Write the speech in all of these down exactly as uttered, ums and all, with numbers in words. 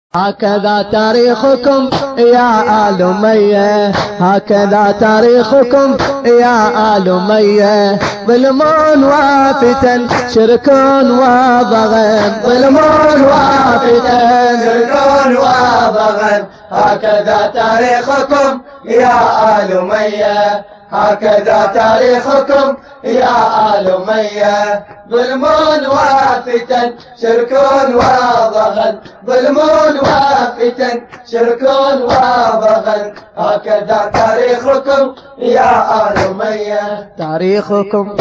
هكذا تاريخكم يا آل أمية، هكذا تاريخكم يا آل أمية. ظلم وفتن شرك وضغن، ظلم وفتن شرك وضغن. هكذا تاريخكم يا آل أمية، هكذا تاريخكم يا آل أمية. ظلم وفتن شرك وضغن، ظلم وفتن شرك وضغن. هكذا تاريخكم يا آل أمية. تاريخكم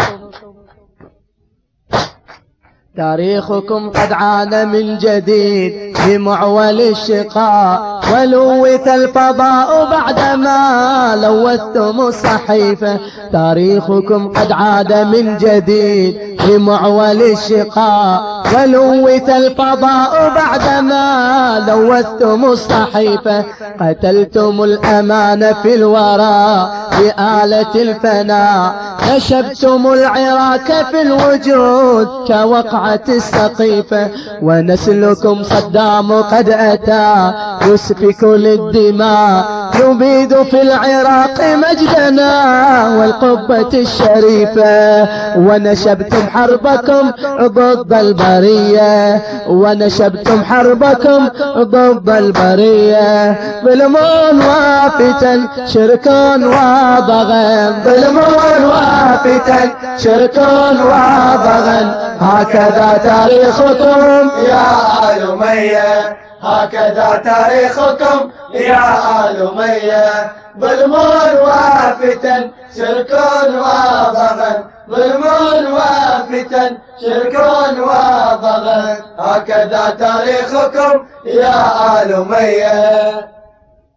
تاريخكم قد عانى من جديد بمعول الشقاء، ولوث الفضاء بعدما لوثتم الصحيفة. تاريخكم قد عاد من جديد بمعول الشقاء، ولوث الفضاء بعدما لوثتم الصحيفة. قتلتم الأمان في الوراء بآلة الفناء، نشبتم العراك في الوجود كوقعة السقيفة. ونسلكم صدام قد أتى يسفك للدماء، يبيد في العراق مجدنا والقبة الشريفة. ونشبتم حربكم ضد البرية، ونشبتم حربكم ضد البرية. ظلم وفتن شرك وضغن، ظلم وفتن شرك وضغن. هكذا تاريخكم يا آل أمية، هكذا تاريخكم يا آل أمية. ظلم وفتن شرك وضغن، ظلم وفتن شرك وضغن. هكذا تاريخكم يا آل أمية.